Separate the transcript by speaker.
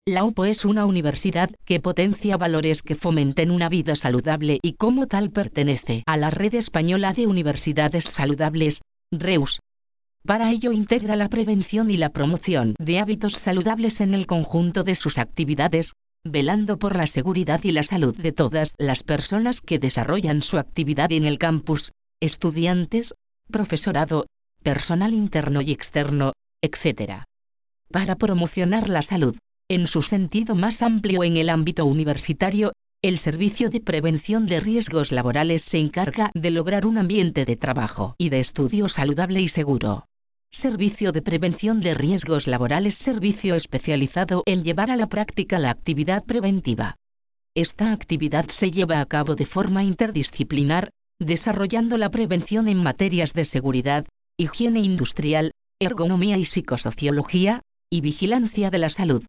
Speaker 1: La UPO es una universidad que potencia valores que fomenten una vida saludable y como tal pertenece a la Red Española de Universidades Saludables, REUS. Para ello integra la prevención y la promoción de hábitos saludables en el conjunto de sus actividades, velando por la seguridad y la salud de todas las personas que desarrollan su actividad en el campus, estudiantes, profesorado, personal interno y externo, etc. Para promocionar la salud, en su sentido más amplio en el ámbito universitario, el Servicio de Prevención de Riesgos Laborales se encarga de lograr un ambiente de trabajo y de estudio saludable y seguro. Servicio de Prevención de Riesgos Laborales, servicio especializado en llevar a la práctica la actividad preventiva. Esta actividad se lleva a cabo de forma interdisciplinar, desarrollando la prevención en materias de seguridad, higiene industrial, ergonomía y psicosociología, y vigilancia de la salud.